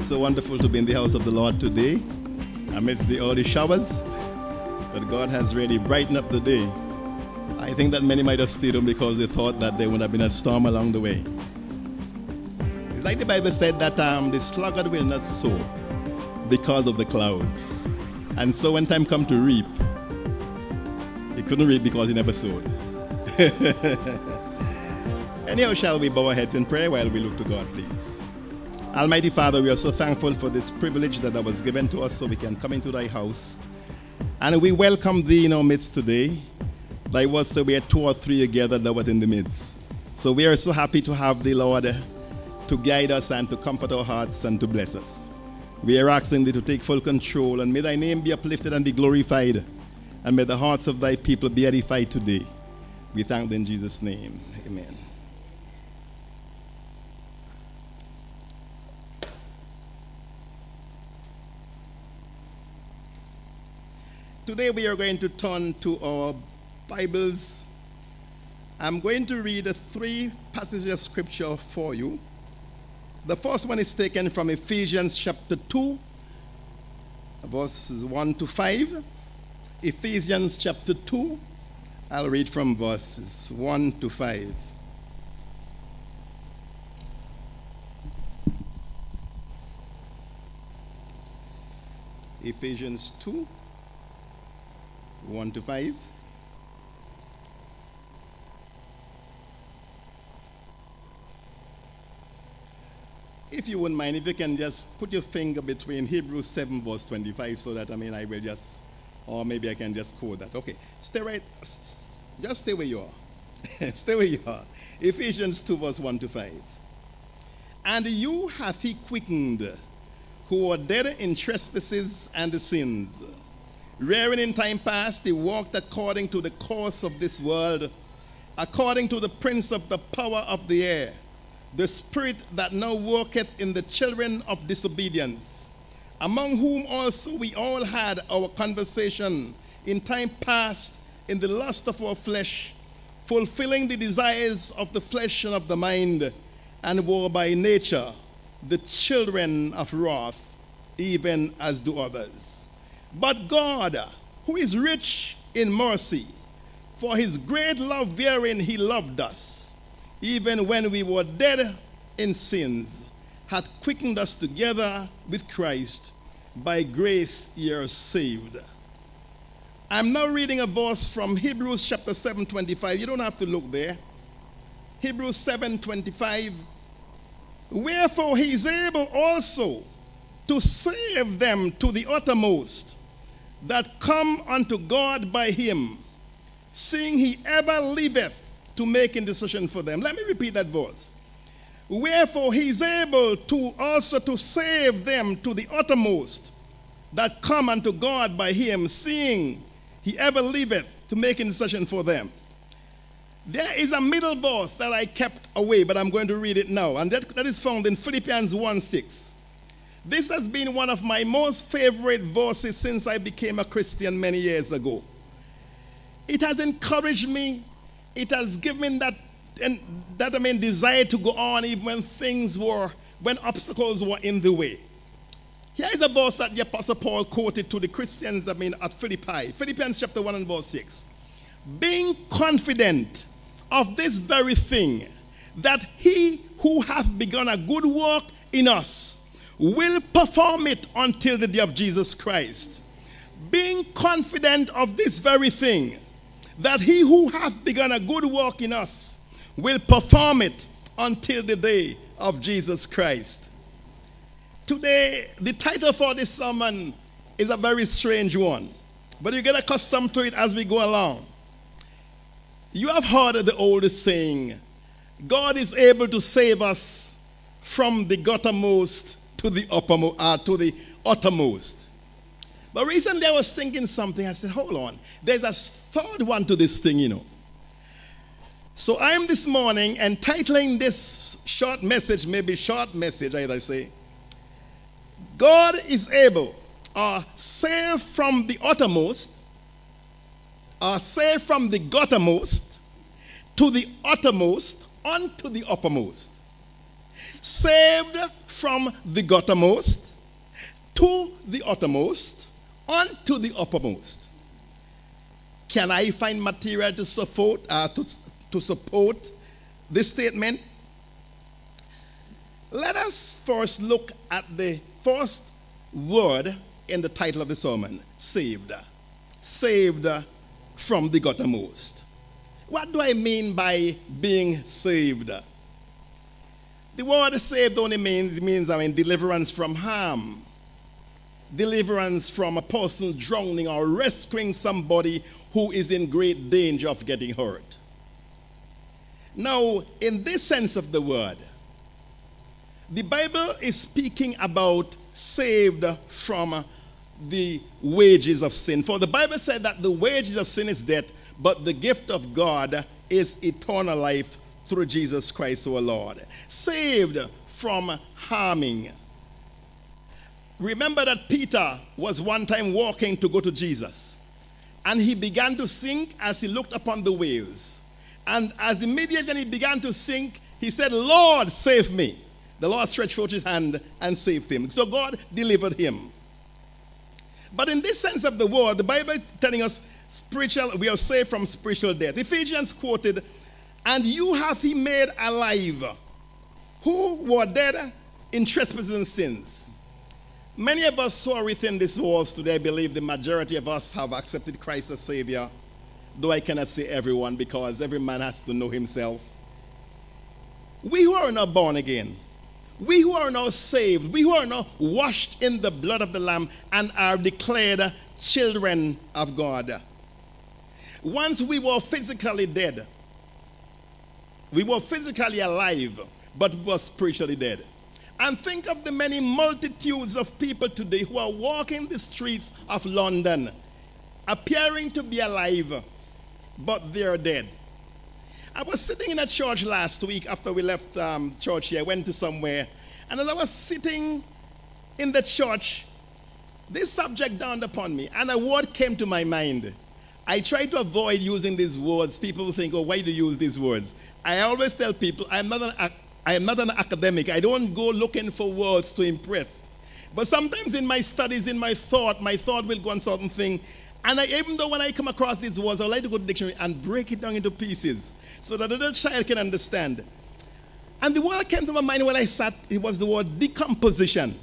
so wonderful to be in the house of the Lord today, amidst the early showers. But God has really brightened up the day. I think that many might have stayed home because they thought that there would have been a storm along the way. It's like the Bible said that the sluggard will not sow because of the clouds. And so when time come to reap, he couldn't reap because he never sowed. Anyhow, shall we bow our heads in prayer while we look to God, please? Almighty Father, we are so thankful for this privilege that was given to us so we can come into thy house. And we welcome thee in our midst today. Thy word said we are 2 or 3 together that was in the midst. So we are so happy to have thee, Lord, to guide us and to comfort our hearts and to bless us. We are asking thee to take full control, and may thy name be uplifted and be glorified, and may the hearts of thy people be edified today. We thank thee in Jesus' name. Amen. Today we are going to turn to our Bibles. I'm going to read 3 passages of scripture for you. The first one is taken from Ephesians chapter 2, verses 1 to 5. Ephesians chapter 2, I'll read from verses 1 to 5. Ephesians 2, 1 to 5. If you wouldn't mind, if you can just put your finger between Hebrews 7 verse 25 so that, I will just, or maybe I can just quote that. Okay, just stay where you are. Stay where you are. Ephesians 2 verse 1 to 5. And you hath he quickened, who were dead in trespasses and sins, wherein in time past they walked according to the course of this world, according to the prince of the power of the air, the spirit that now worketh in the children of disobedience, among whom also we all had our conversation in time past in the lust of our flesh, fulfilling the desires of the flesh and of the mind, and were by nature the children of wrath, even as do others. But God, who is rich in mercy, for his great love wherein he loved us, even when we were dead in sins, hath quickened us together with Christ. By grace ye are saved. I'm now reading a verse from Hebrews chapter 7:25. You don't have to look there. Hebrews 7:25. Wherefore he is able also to save them to the uttermost that come unto God by him, seeing he ever liveth to make intercession for them. Let me repeat that verse. Wherefore he is able to also to save them to the uttermost that come unto God by him, seeing he ever liveth to make intercession for them. There is a middle verse that I kept away, but I'm going to read it now, and that is found in Philippians 1:6. This has been one of my most favorite verses since I became a Christian many years ago. It has encouraged me. It has given me desire to go on even when obstacles were in the way. Here is a verse that the Apostle Paul quoted to the Christians at Philippi. Philippians chapter 1 and verse 6. Being confident of this very thing, that he who hath begun a good work in us will perform it until the day of Jesus Christ. Being confident of this very thing, that he who hath begun a good work in us will perform it until the day of Jesus Christ. Today, the title for this sermon is a very strange one, but you get accustomed to it as we go along. You have heard the old saying, God is able to save us from the guttermost to the uttermost. But recently I was thinking something. I said, hold on. There's a third one to this thing, So I'm this morning entitling this short message, I'd say, God is able, save from the uttermost, save from the guttermost to the uttermost unto the uppermost. Saved from the guttermost, to the uttermost, unto the uppermost. Can I find material to support this statement? Let us first look at the first word in the title of the sermon, saved. Saved from the guttermost. What do I mean by being saved? The word saved only means deliverance from harm. Deliverance from a person drowning or rescuing somebody who is in great danger of getting hurt. Now, in this sense of the word, the Bible is speaking about saved from the wages of sin. For the Bible said that the wages of sin is death, but the gift of God is eternal life through Jesus Christ our Lord. Saved from harming. Remember that Peter was one time walking to go to Jesus, and he began to sink as he looked upon the waves. And as immediately he began to sink, he said, "Lord, save me." The Lord stretched forth his hand and saved him. So God delivered him. But in this sense of the word, the Bible is telling us we are saved from spiritual death. Ephesians quoted, "And you hath he made alive, who were dead in trespasses and sins." Many of us who are within these walls today, I believe the majority of us have accepted Christ as Savior, though I cannot say everyone because every man has to know himself. We who are now born again, we who are now saved, we who are now washed in the blood of the Lamb and are declared children of God. Once we were physically dead, we were physically alive, but we were spiritually dead. And think of the many multitudes of people today who are walking the streets of London, appearing to be alive, but they are dead. I was sitting in a church last week after we left church here. I went to somewhere, and as I was sitting in the church, this subject dawned upon me, and a word came to my mind. I try to avoid using these words. People think, "Oh, why do you use these words?" I always tell people, I am not an academic. I don't go looking for words to impress. But sometimes in my studies, in my thought will go on certain thing. And even though when I come across these words, I like to go to the dictionary and break it down into pieces so that a little child can understand. And the word came to my mind when I sat, it was the word decomposition.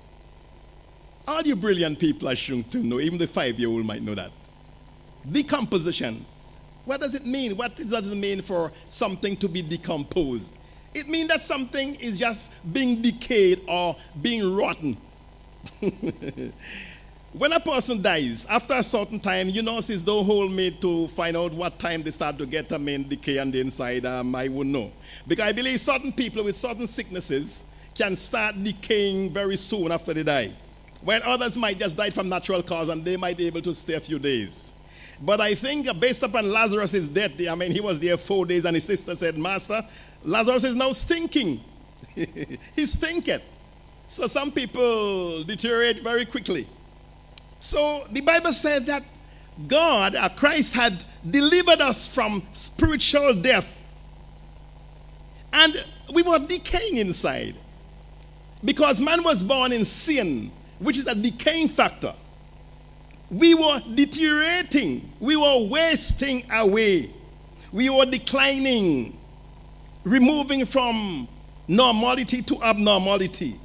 All you brilliant people are sure to know, even the 5-year-old might know that. Decomposition. What does it mean? What does it mean for something to be decomposed? It means that something is just being decayed or being rotten. When a person dies, after a certain time, nurses don't hold me to find out what time they start to get decay on the inside. I wouldn't know. Because I believe certain people with certain sicknesses can start decaying very soon after they die. While others might just die from natural cause and they might be able to stay a few days. But I think based upon Lazarus' death, he was there 4 days and his sister said, "Master, Lazarus is now stinking." He stinketh. So some people deteriorate very quickly. So the Bible said that God, Christ, had delivered us from spiritual death. And we were decaying inside. Because man was born in sin, which is a decaying factor. We were deteriorating. We were wasting away. We were declining, removing from normality to abnormality.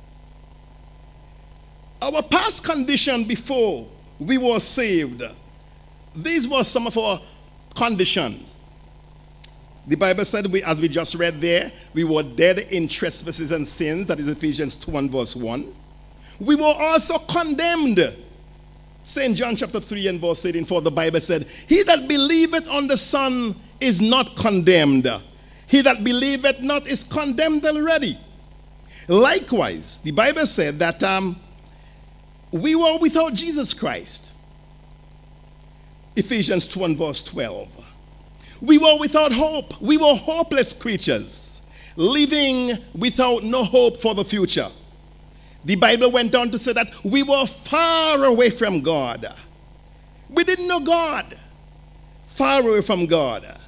Our past condition before we were saved, these were some of our condition. The Bible said, as we just read there, we were dead in trespasses and sins. That is Ephesians 2 and verse 1. We were also condemned. St. John chapter 3 and verse 18, for the Bible said, "He that believeth on the Son is not condemned. He that believeth not is condemned already." Likewise, the Bible said that we were without Jesus Christ. Ephesians 2 and verse 12. We were without hope. We were hopeless creatures, living without no hope for the future. The Bible went on to say that we were far away from God. We didn't know God. Far away from God.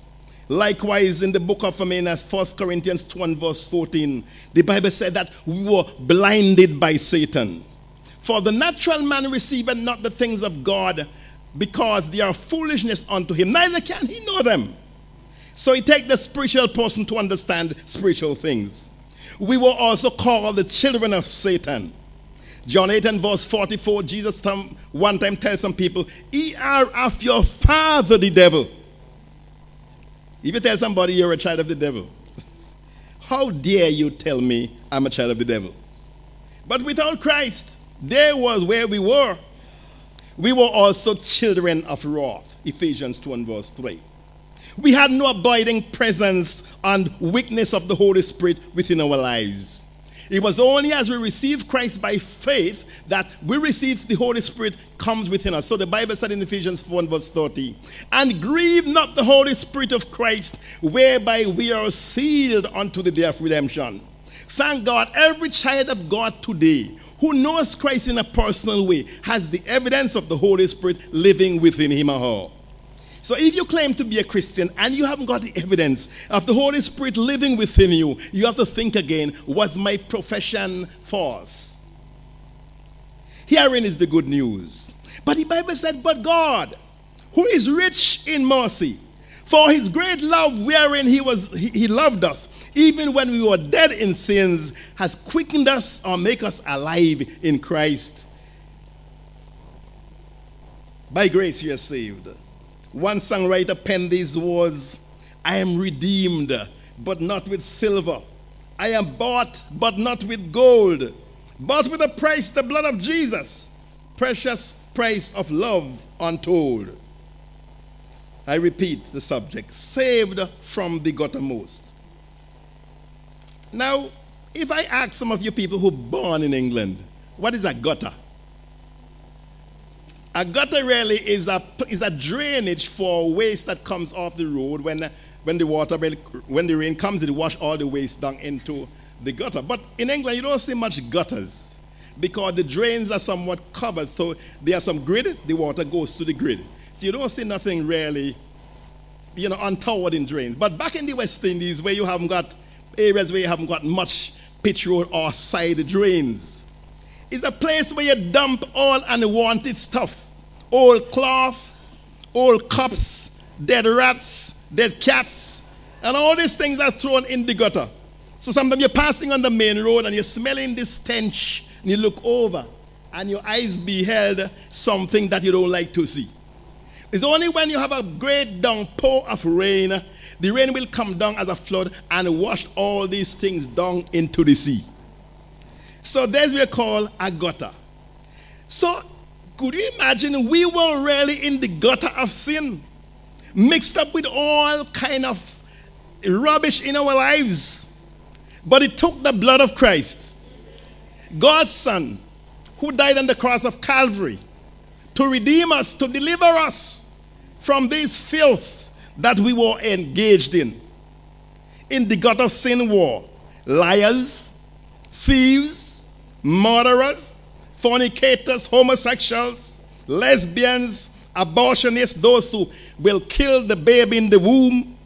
Likewise, in the book of 1 Corinthians 2 and verse 14, the Bible said that we were blinded by Satan. For the natural man receiveth not the things of God, because they are foolishness unto him, neither can he know them. So it takes the spiritual person to understand spiritual things. We were also called the children of Satan. John 8 and verse 44, Jesus one time tells some people, ye are of your father the devil. If you tell somebody you're a child of the devil, how dare you tell me I'm a child of the devil? But without Christ, there was where we were. We were also children of wrath. Ephesians 2 and verse 3. We had no abiding presence and witness of the Holy Spirit within our lives. It was only as we received Christ by faith that we received the Holy Spirit comes within us. So the Bible said in Ephesians 4 and verse 30, and grieve not the Holy Spirit of Christ, whereby we are sealed unto the day of redemption. Thank God, every child of God today who knows Christ in a personal way has the evidence of the Holy Spirit living within him or her. So if you claim to be a Christian and you haven't got the evidence of the Holy Spirit living within you, you have to think again, was my profession false? Herein is the good news. But the Bible said, but God, who is rich in mercy, for his great love wherein he loved us, even when we were dead in sins, has quickened us or make us alive in Christ. By grace you are saved. One songwriter penned these words, I am redeemed, but not with silver. I am bought, but not with gold, but with a price, the blood of Jesus, precious price of love untold. I repeat the subject, saved from the guttermost. Now, if I ask some of you people who are born in England, what is a gutter? A gutter really is a drainage for waste that comes off the road when the rain comes, it wash all the waste down into the gutter. But in England, you don't see much gutters because the drains are somewhat covered. So there are some grid, the water goes to the grid. So you don't see nothing really, untoward in drains. But back in the West Indies, where you haven't got areas where you haven't got much pitch road or side drains, it's a place where you dump all unwanted stuff. Old cloth, old cups, dead rats, dead cats, and all these things are thrown in the gutter. So sometimes you're passing on the main road and you're smelling this stench, and you look over and your eyes beheld something that you don't like to see. It's only when you have a great downpour of rain, the rain will come down as a flood and wash all these things down into the sea. So that's what we call a gutter. So could you imagine we were really in the gutter of sin, mixed up with all kind of rubbish in our lives? But it took the blood of Christ, God's Son, who died on the cross of Calvary, to redeem us, to deliver us from this filth that we were engaged in the gutter sin war. Liars, thieves, murderers, fornicators, homosexuals, lesbians, abortionists, those who will kill the baby in the womb,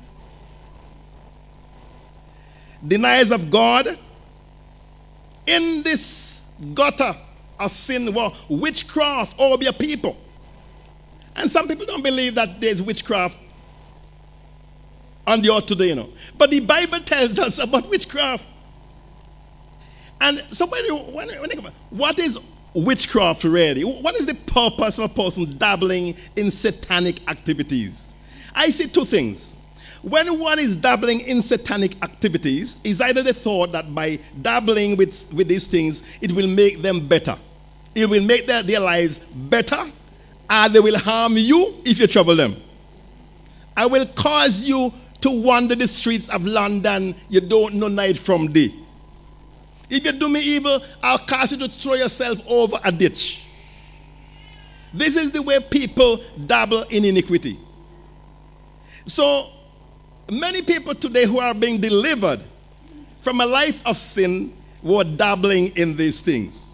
deniers of God. In this gutter of sin were witchcraft over your people. And some people don't believe that there's witchcraft on the earth today, But the Bible tells us about witchcraft. And so what is witchcraft really? What is the purpose of a person dabbling in satanic activities? I see two things. When one is dabbling in satanic activities, is either the thought that by dabbling with these things, it will make them better. It will make their lives better, and they will harm you if you trouble them. I will cause you to wander the streets of London, you don't know night from day. If you do me evil, I'll cause you to throw yourself over a ditch. This is the way people dabble in iniquity. So, many people today who are being delivered from a life of sin were dabbling in these things.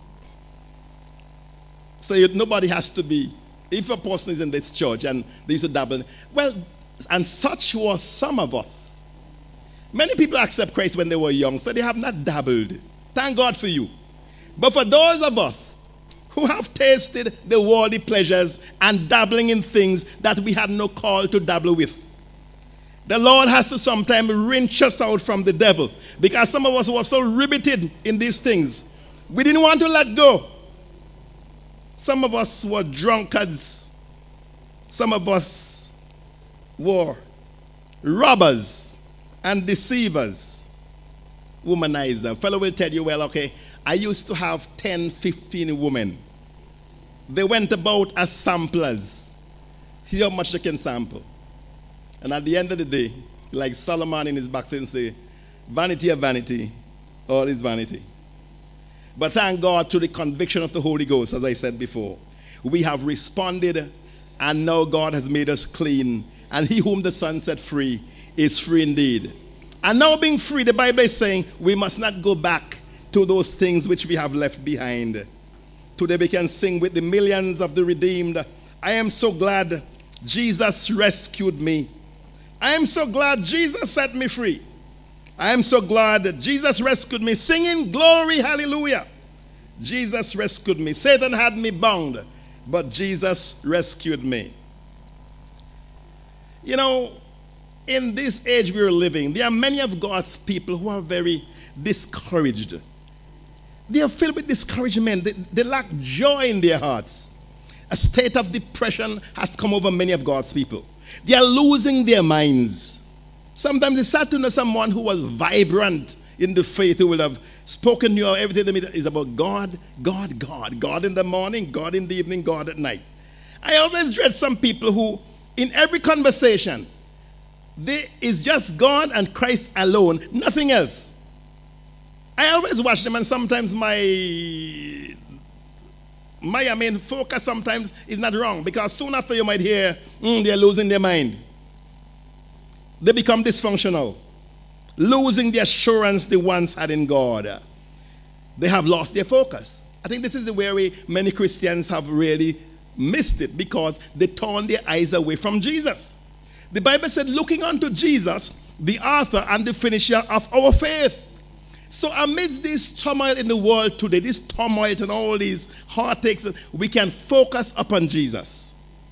So nobody has to be, if a person is in this church and they used to dabble, well, And such were some of us. Many people accept Christ when they were young, so they have not dabbled. Thank God for you. But for those of us who have tasted the worldly pleasures and dabbling in things that we had no call to dabble with, the Lord has to sometimes wrench us out from the devil, because some of us were so riveted in these things. We didn't want to let go. Some of us were drunkards. Some of us were robbers and deceivers. Womanizer. Fellow will tell you, well, okay, I used to have 10, 15 women. They went about as samplers. See how much they can sample. And at the end of the day, like Solomon in his backsliding say, vanity of vanity, all is vanity. But thank God, to the conviction of the Holy Ghost, as I said before, we have responded, and now God has made us clean. And he whom the Son set free is free indeed. And now being free, the Bible is saying we must not go back to those things which we have left behind. Today we can sing with the millions of the redeemed, I am so glad Jesus rescued me. I am so glad Jesus set me free. I am so glad that Jesus rescued me, singing glory, hallelujah. Jesus rescued me. Satan had me bound, but Jesus rescued me. You know, in this age we are living, there are many of God's people who are very discouraged. They are filled with discouragement. They lack joy in their hearts. A state of depression has come over many of God's people. They are losing their minds. Sometimes it's sad to know someone who was vibrant in the faith, who will have spoken to you, everything is about God, God, God. God in the morning, God in the evening, God at night. I always dread some people who, in every conversation, it's just God and Christ alone, nothing else. I always watch them, and sometimes my focus sometimes is not wrong, because soon after you might hear, they're losing their mind. They become dysfunctional, losing the assurance they once had in God. They have lost their focus. I think this is the way many Christians have really missed it, because they turn their eyes away from Jesus. The Bible said, looking unto Jesus, the author and the finisher of our faith. So amidst this turmoil in the world today, this turmoil and all these heartaches, we can focus upon Jesus.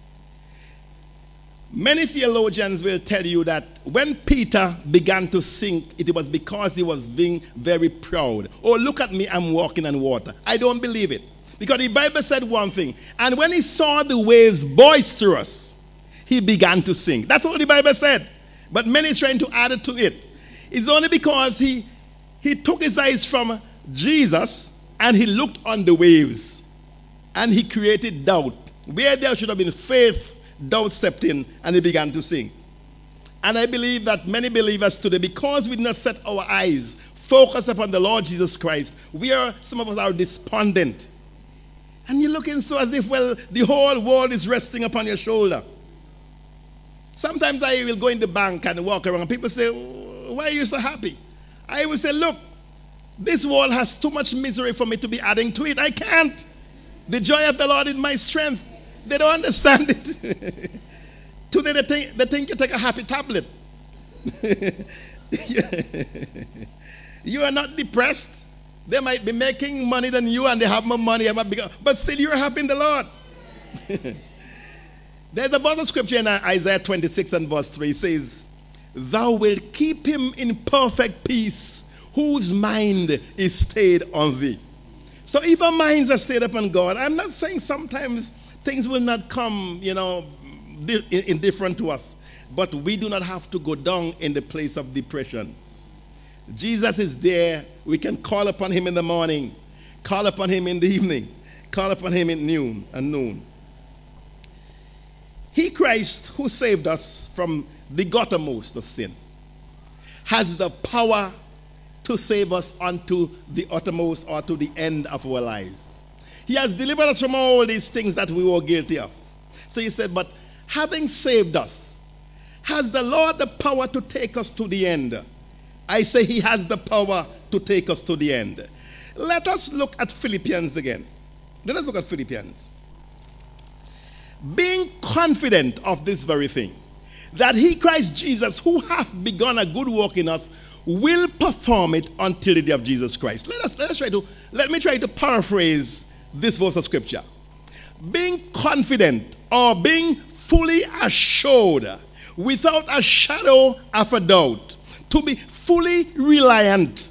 Many theologians will tell you that when Peter began to sink, it was because he was being very proud. Oh, look at me, I'm walking on water. I don't believe it. Because the Bible said one thing. And when he saw the waves boisterous, he began to sink. That's what the Bible said. But many is trying to add it to it. It's only because he took his eyes from Jesus and he looked on the waves. And he created doubt. Where there should have been faith, doubt stepped in and he began to sink. And I believe that many believers today, because we did not set our eyes focused upon the Lord Jesus Christ, some of us are despondent. And you're looking so as if, well, the whole world is resting upon your shoulder. Sometimes I will go in the bank and walk around and people say, why are you so happy? I will say, look, this world has too much misery for me to be adding to it. I can't. The joy of the Lord is my strength. They don't understand it. Today they think you take a happy tablet. You are not depressed. They might be making money than you and they have more money, but still you're happy in the Lord. There's a verse of scripture in Isaiah 26 and verse 3 says, thou wilt keep him in perfect peace, whose mind is stayed on thee. So if our minds are stayed upon God, I'm not saying sometimes things will not come, indifferent to us. But we do not have to go down in the place of depression. Jesus is there. We can call upon him in the morning, call upon him in the evening, call upon him at noon. He, Christ, who saved us from the guttermost of sin, has the power to save us unto the uttermost or to the end of our lives. He has delivered us from all these things that we were guilty of. So he said, but having saved us, has the Lord the power to take us to the end? I say he has the power to take us to the end. Let us look at Philippians again. Let us look at Philippians. Being confident of this very thing, that he, Christ Jesus, who hath begun a good work in us, will perform it until the day of Jesus Christ. Let me try to paraphrase this verse of scripture. Being confident or being fully assured, without a shadow of a doubt, to be fully reliant.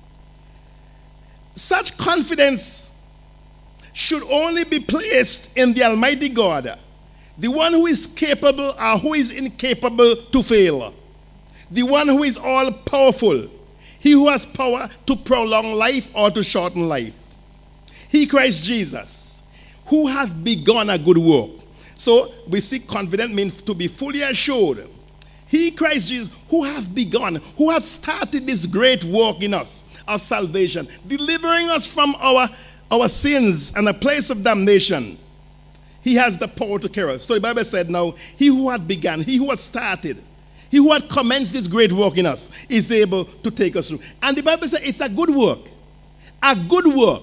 Such confidence should only be placed in the Almighty God, the one who is capable or who is incapable to fail, the one who is all powerful, he who has power to prolong life or to shorten life. He, Christ Jesus, who hath begun a good work. So we see confident means to be fully assured. He, Christ Jesus, who hath begun, who hath started this great work in us of salvation, delivering us from our sins and a place of damnation. He has the power to carry us. So the Bible said now, he who had begun, he who had started, he who had commenced this great work in us is able to take us through. And the Bible says it's a good work. A good work.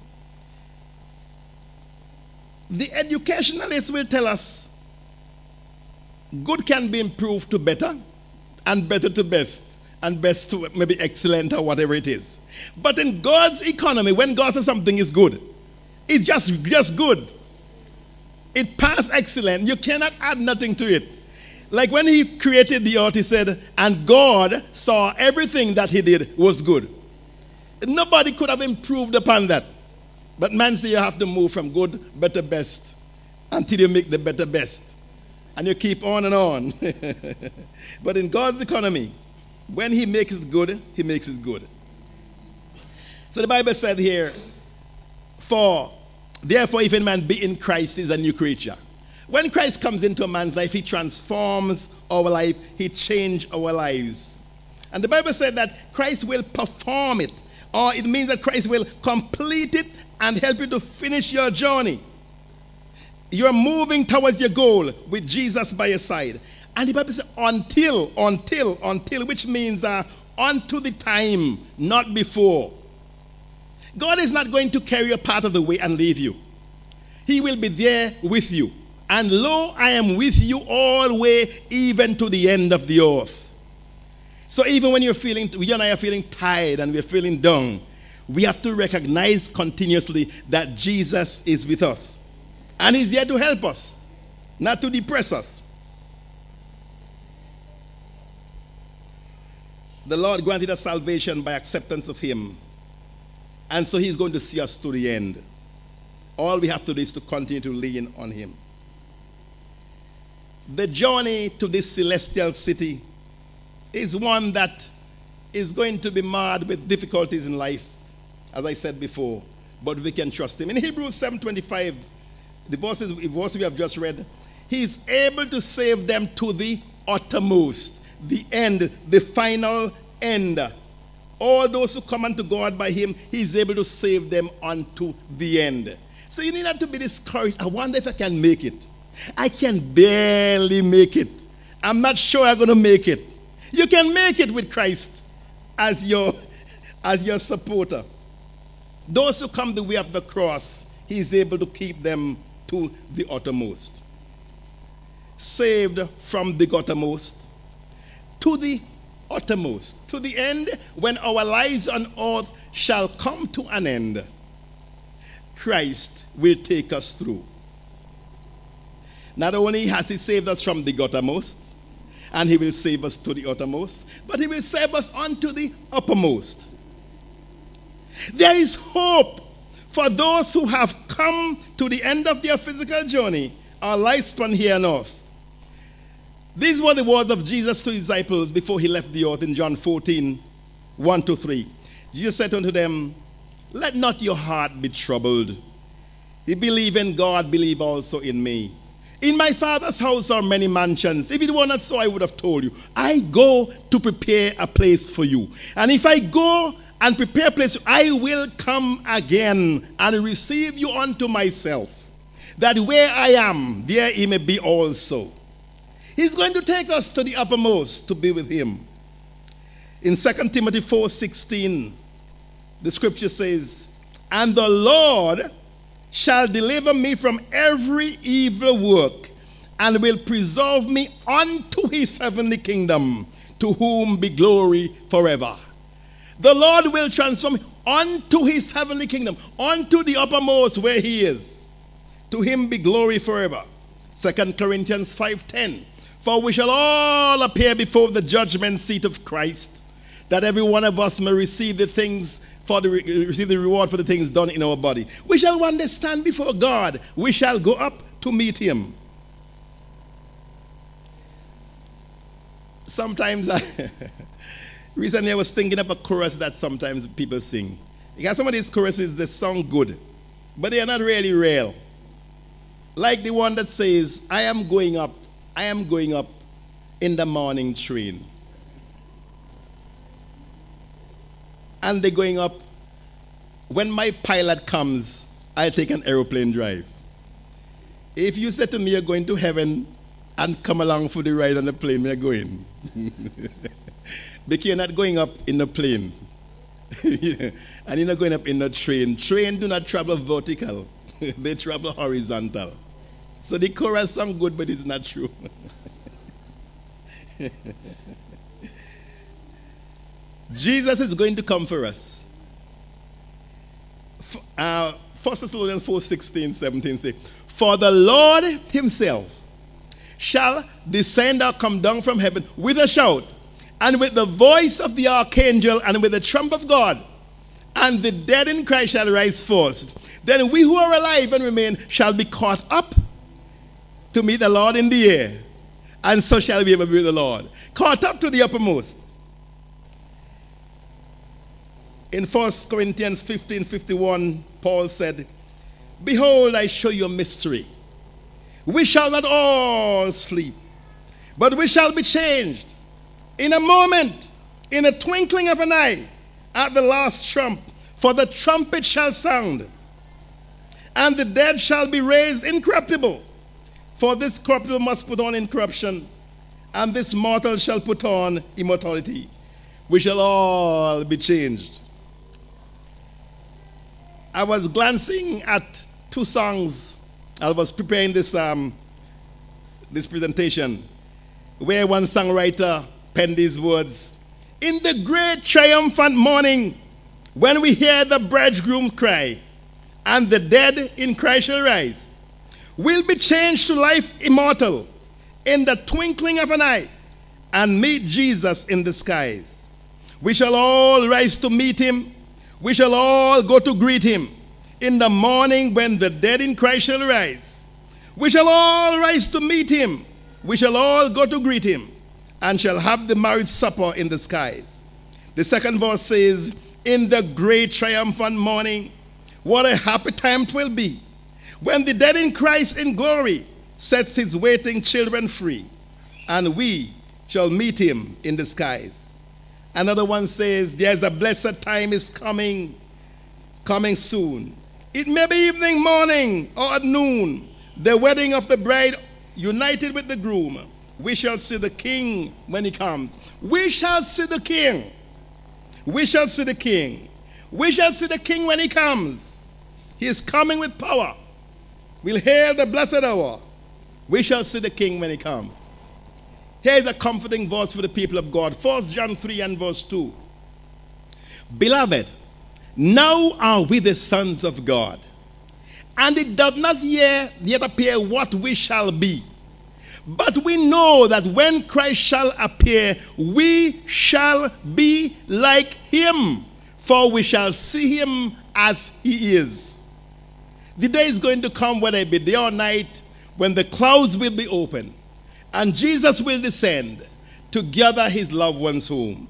The educationalists will tell us good can be improved to better, and better to best, and best to maybe excellent or whatever it is. But in God's economy, when God says something is good, it's just good. It passed excellent. You cannot add nothing to it. Like when he created the earth, he said, and God saw everything that he did was good. Nobody could have improved upon that. But man says you have to move from good, better, best, until you make the better best. And you keep on and on. But in God's economy, when he makes it good, he makes it good. So the Bible said here, therefore, if any man be in Christ, he is a new creature. When Christ comes into a man's life, he transforms our life. He changes our lives. And the Bible said that Christ will perform it. Or it means that Christ will complete it and help you to finish your journey. You're moving towards your goal with Jesus by your side. And the Bible says until, which means unto the time, not before. God is not going to carry you part of the way and leave you. He will be there with you. And lo, I am with you always, even to the end of the earth. So even when you and I are feeling tired and we're feeling down, we have to recognize continuously that Jesus is with us. And he's there to help us, not to depress us. The Lord granted us salvation by acceptance of him. And so he's going to see us to the end. All we have to do is to continue to lean on him. The journey to this celestial city is one that is going to be marred with difficulties in life, as I said before, but we can trust him. In Hebrews 7:25, the verse we have just read, he is able to save them to the uttermost, the end, the final end. All those who come unto God by him, he is able to save them unto the end. So you need not to be discouraged. I wonder if I can make it. I can barely make it. I'm not sure I'm going to make it. You can make it with Christ as your supporter. Those who come the way of the cross, he is able to keep them to the uttermost. Saved from the uttermost to the uttermost, to the end when our lives on earth shall come to an end. Christ will take us through. Not only has he saved us from the uttermost, and he will save us to the uttermost, but he will save us unto the uppermost. There is hope for those who have come to the end of their physical journey, our lifespan here on earth. These were the words of Jesus to his disciples before he left the earth in John 14:1-3. Jesus said unto them, let not your heart be troubled. You believe in God, believe also in me. In my Father's house are many mansions. If it were not so, I would have told you. I go to prepare a place for you. And if I go and prepare a place, I will come again and receive you unto myself, that where I am, there he may be also. He's going to take us to the uppermost to be with him. In 2 Timothy 4:16, the scripture says, and the Lord shall deliver me from every evil work and will preserve me unto his heavenly kingdom, to whom be glory forever. The Lord will transform me unto his heavenly kingdom, unto the uppermost where he is. To him be glory forever. 2 Corinthians 5:10. For we shall all appear before the judgment seat of Christ, that every one of us may receive receive the reward for the things done in our body. We shall one day stand before God. We shall go up to meet him. Sometimes, recently I was thinking of a chorus that sometimes people sing. Because some of these choruses, they sound good, but they are not really real. Like the one that says, I am going up in the morning train. And they're going up. When my pilot comes, I'll take an aeroplane drive. If you say to me you're going to heaven and come along for the ride on the plane, we're going. Because you're not going up in a plane. And you're not going up in a train. Train do not travel vertical. They travel horizontal. So the chorus sounds good, but it's not true. Jesus is going to come for us. 1 Thessalonians 4:16, 17 say, for the Lord himself shall descend or come down from heaven with a shout, and with the voice of the archangel, and with the trump of God, and the dead in Christ shall rise first. Then we who are alive and remain shall be caught up to meet the Lord in the air, and so shall we ever be with the Lord. Caught up to the uppermost. In 1 Corinthians 15:51, Paul said, behold, I show you a mystery. We shall not all sleep, but we shall be changed in a moment, in a twinkling of an eye, at the last trump. For the trumpet shall sound, and the dead shall be raised incorruptible. For this corruptible must put on incorruption, and this mortal shall put on immortality. We shall all be changed. I was glancing at two songs. I was preparing this presentation, where one songwriter penned these words. In the great triumphant morning, when we hear the bridegroom cry, and the dead in Christ shall rise, we'll be changed to life immortal in the twinkling of an eye, and meet Jesus in the skies. We shall all rise to meet him. We shall all go to greet him in the morning when the dead in Christ shall rise. We shall all rise to meet him. We shall all go to greet him, and shall have the marriage supper in the skies. The second verse says, in the great triumphant morning, what a happy time 'twill be, when the dead in Christ in glory sets his waiting children free, and we shall meet him in the skies. Another one says, there's a blessed time is coming soon. It may be evening, morning, or at noon, the wedding of the bride united with the groom. We shall see the king when he comes. We shall see the king. We shall see the king. We shall see the king when he comes. He is coming with power. We'll hail the blessed hour. We shall see the king when he comes. Here is a comforting verse for the people of God. 1 John 3 and verse 2. Beloved, now are we the sons of God, and it does not yet appear what we shall be. But we know that when Christ shall appear, we shall be like him, for we shall see him as he is. The day is going to come, whether it be day or night, when the clouds will be open, and Jesus will descend to gather his loved ones home.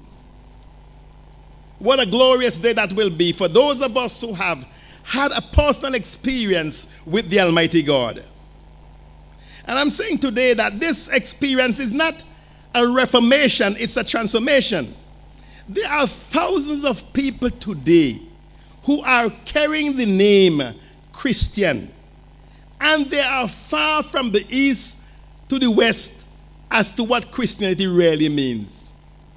What a glorious day that will be for those of us who have had a personal experience with the Almighty God. And I'm saying today that this experience is not a reformation, it's a transformation. There are thousands of people today who are carrying the name Christian, and they are far from the east to the west as to what Christianity really means.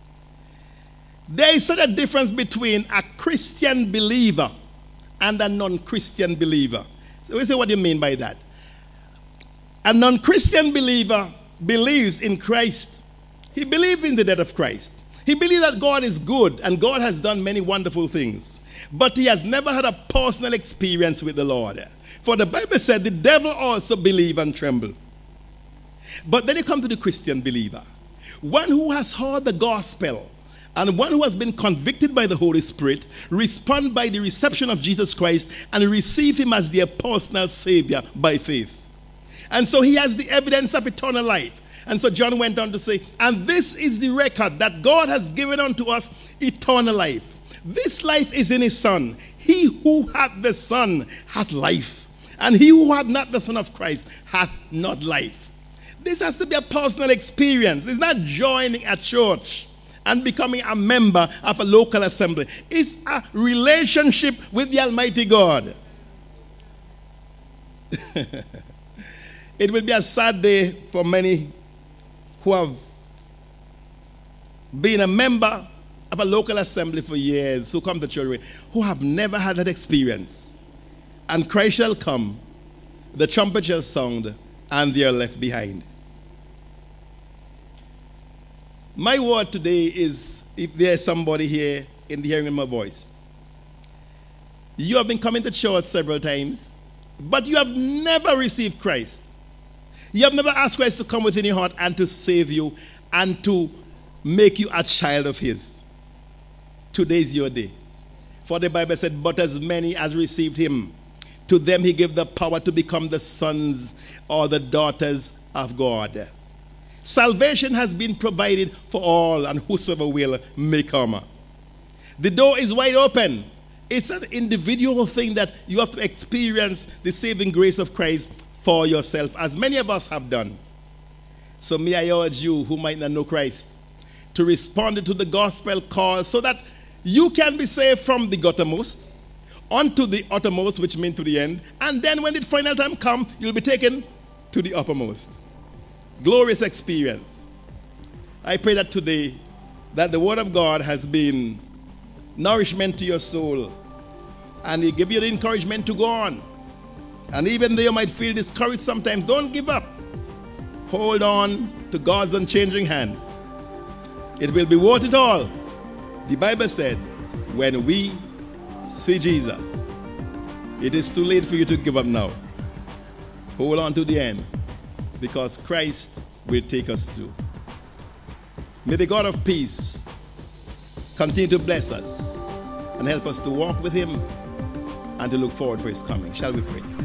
There is such a difference between a Christian believer and a non-Christian believer. So we say, what do you mean by that? A non-Christian believer believes in Christ. He believes in the death of Christ. He believes that God is good and God has done many wonderful things. But he has never had a personal experience with the Lord. For the Bible said the devil also believe and tremble. But then you come to the Christian believer. One who has heard the gospel and one who has been convicted by the Holy Spirit, respond by the reception of Jesus Christ and receive him as their personal Savior by faith. And so he has the evidence of eternal life. And so John went on to say, and this is the record that God has given unto us, eternal life. This life is in his Son. He who hath the Son hath life. And he who hath not the Son of Christ hath not life. This has to be a personal experience. It's not joining a church and becoming a member of a local assembly. It's a relationship with the Almighty God. It will be a sad day for many who have been a member of a local assembly for years, who come to church, who have never had that experience. And Christ shall come, the trumpet shall sound, and they are left behind. My word today is, if there is somebody here in the hearing of my voice, you have been coming to church several times, but you have never received Christ. You have never asked Christ to come within your heart and to save you and to make you a child of his. Today is your day. For the Bible said, but as many as received him, to them he gave the power to become the sons or the daughters of God. Salvation has been provided for all, and whosoever will may come. The door is wide open. It's an individual thing that you have to experience the saving grace of Christ for yourself, as many of us have done. So may I urge you who might not know Christ to respond to the gospel call so that you can be saved from the guttermost unto the uttermost, which means to the end. And then when the final time comes, you'll be taken to the uppermost. Glorious experience. I pray that today that the word of God has been nourishment to your soul, and it give you the encouragement to go on. And even though you might feel discouraged sometimes, don't give up. Hold on to God's unchanging hand. It will be worth it all. The Bible said, when we see Jesus, it is too late for you to give up now. Hold on to the end, because Christ will take us through. May the God of peace continue to bless us and help us to walk with him and to look forward for his coming. Shall we pray?